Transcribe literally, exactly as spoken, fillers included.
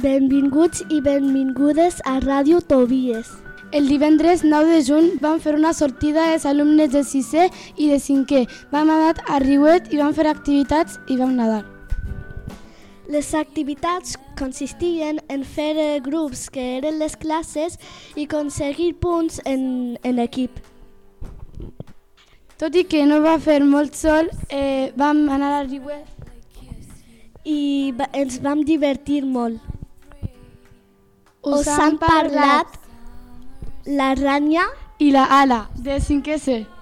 Benvinguts i benvingudes a Ràdio Tobies. El divendres nou de juny vam fer una sortida els alumnes de sisè i de cinquè. Vam anar a Riuet i vam fer activitats i vam nedar. Les activitats consistien en fer eh, grups que eren les classes i aconseguir punts en, en equip. Tot i que no va fer molt sol, eh, vam anar a Riuet i va, ens vam divertir molt. Us han parlat la Rània i la Ala, de cinquè C.